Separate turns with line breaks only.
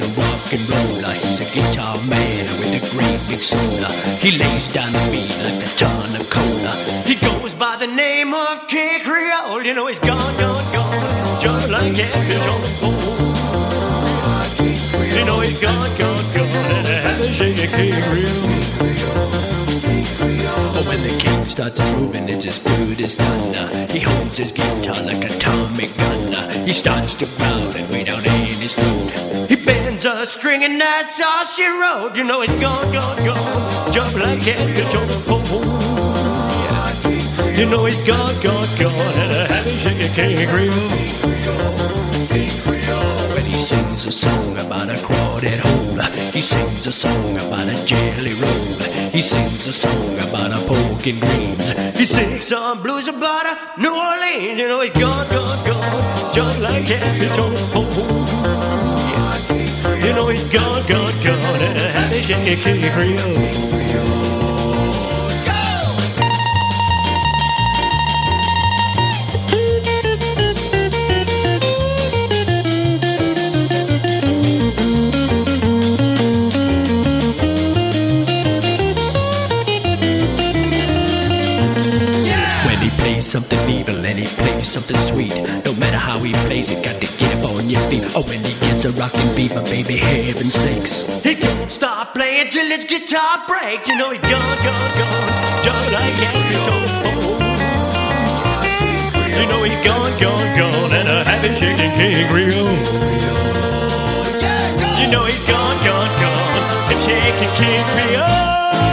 a rock and roller. He's a guitar man with a great big solar. He lays down the beat like a ton of cola. He goes by the name of King Creole. You know he's gone, just like every pole. You know he's gone, and I haven't shaken King Creole. But when the king starts moving, it's as good as done. He holds his guitar like a Tommy gun. He starts to growl and way down in his throat. He bends a string and that's all she wrote. You know it's gone, jump like every pole. You know it's gone, and I haven't shaken King Creole. When he sings a song about a crowded hole, he sings a song about a jelly roll. He sings a song about a pork and greens. He sings some blues about a New Orleans. You know he's gone, just like every pole. You know he's gone, and I haven't shaken King Creole. Something evil and he plays something sweet. No matter how he plays it, got to get up on your feet. Oh, when he gets a rockin' beat, my baby, heaven sakes. He can't stop playing till his guitar breaks. You know he's gone, just like every pole. You know he's gone, and I haven't shaken King Creole. You know he's gone, and shaking King Creole.